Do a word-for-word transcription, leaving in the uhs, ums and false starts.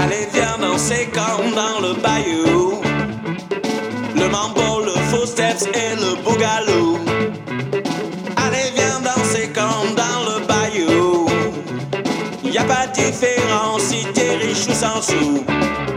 Allez viens danser comme dans le bayou. Le mambo, le faux steps et le boogaloo. Allez viens danser comme dans le bayou. Y a pas de différence si t'es riche ou sans sous.